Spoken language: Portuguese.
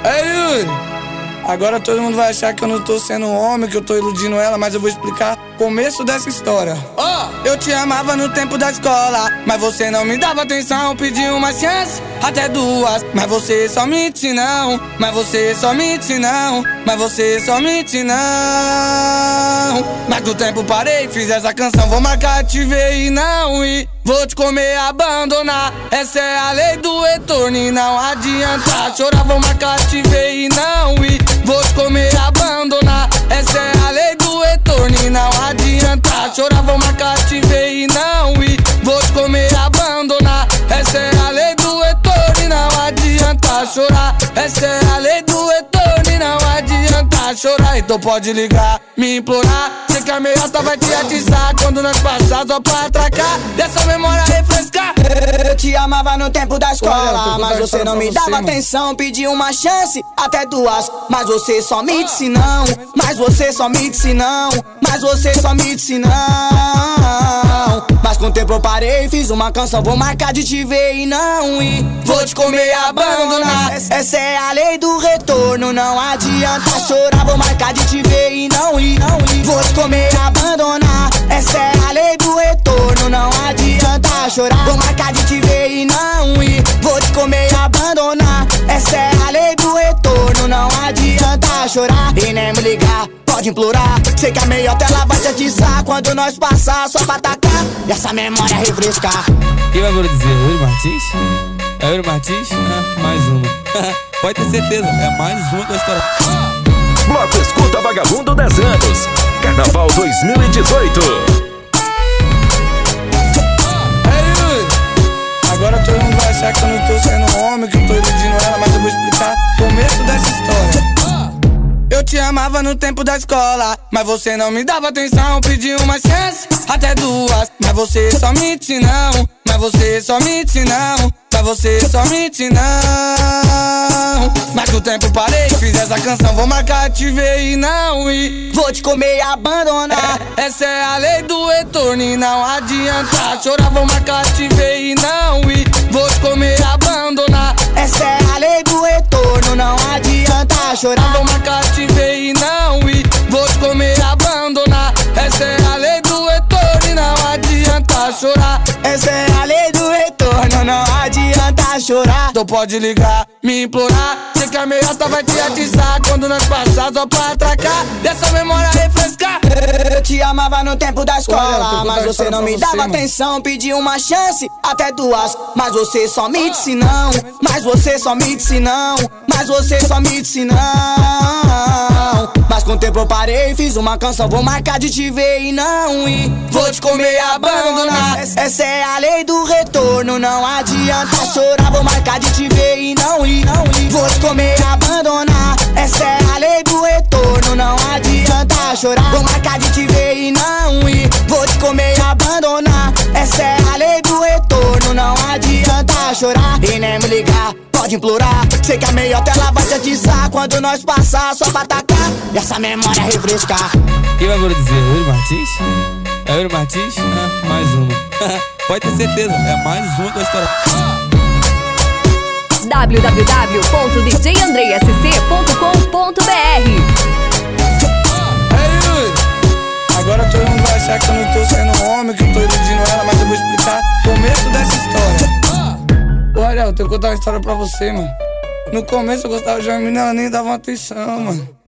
Ei, Yuri, agora todo mundo vai achar que eu não tô sendo um homem, que eu tô iludindo ela, mas eu vou explicar o começo dessa história. Eu te amava no tempo da escola, mas você não me dava atenção. Pedi uma chance, até duas, mas você só mente não. Mas você só mente não. Mas você só mente não. Mas do tempo parei, fiz essa canção. Vou marcar, te ver e não ir. Vou te comer, abandonar. Essa é a lei do retorno e não adianta chorar. Vou marcar, te ver e não ir. Vou te comer, abandonar. Essa é a lei do retorno e não adianta chorar. Vou marcar, te ver e não ir. Vou te comer, abandonar. Essa é a lei do retorno e não adianta chorar. Essa é a lei do retorno e não adianta chorar. Então pode ligar, me implorar. Sei que a meiota vai te atiçar quando nós passar só pra atracar. Dessa memória refrescar. Eu te amava no tempo da escola, mas você não me dava atenção. Pedi uma chance, até duas, mas você só me disse não. Mas você só me disse não. Mas você só me disse não. Mas com o tempo eu parei, fiz uma canção. Vou marcar de te ver e não ir. Vou te comer e abandonar. Essa é a lei do retorno, não adianta chorar. Vou marcar de te ver e não ir. Vou te comer e abandonar. Essa é a lei do retorno, não adianta chorar. Vou marcar de te ver e não ir. Vou te comer e abandonar. Essa é a lei do retorno, não adianta chorar. E nem me ligar, pode implorar. Sei que a meiota ela vai te atiçar quando nós passar só pra atacar e essa memória refrescar. Quem vai agora dizer? Yuri Martins? É Yuri Martins? Mais uma. Pode ter certeza, é mais uma com a história. Bloco Escuta Vagabundo 10 anos. Carnaval 2018. Ei, Yuri, agora todo mundo vai achar que eu não tô sendo um homem, que eu tô iludindo ela, mas eu vou explicar o começo dessa história. Eu te amava no tempo da escola, mas você não me dava atenção. Pedi uma chance, até duas, mas você só mente não. Mas você só mente não. Mas você só mente não. Mas com o tempo parei, fiz essa canção. Vou marcar, te ver e não ir. Vou te comer e abandonar. Essa é a lei do retorno e não adianta chorar. Vou marcar, te ver e não ir. Vou te comer e abandonar. Essa é a lei do retorno, não adianta chorar. Vou marcar, te ver e não ir. Vou te comer e abandonar. Essa é a lei do retorno e não adianta chorar. Essa é a lei do retorno, não adianta chorar. Então pode ligar, me implorar. Sei que a meiota vai te atiçar quando nós passar só pra atracar. Dessa memória refrescar. Eu te amava no tempo da escola, mas você não me dava atenção. Pedi uma chance, até duas, mas você só me disse não. Mas você só me disse não. Mas você só me disse não. Mas com o tempo eu parei, fiz uma canção. Vou marcar de te ver e não ir. Vou te comer e abandonar. Essa é a lei do retorno, não adianta chorar. Vou marcar de te ver e não ir. Vou te comer e abandonar. Essa é a lei do retorno, não adianta chorar. Vou marcar de te ver e não ir. Vou te comer e abandonar. Essa é a lei do retorno, não adianta chorar. E nem me ligar, pode implorar. Sei que a meiota ela vai te atiçar quando nós passar só pra atacar e essa memória refrescar. Quem vai agora dizer? Yuri Martins? É Yuri Martins? Mais uma. Pode ter certeza, é mais uma com a história. www.djandreasc.com.br. Ei, Yuri, agora todo mundo vai achar que eu não tô sendo um homem, que eu tô iludindo ela, mas eu vou explicar o começo dessa história. Olha, eu tenho que contar uma história pra você, mano. No começo eu gostava de uma menina, ela nem dava atenção, mano.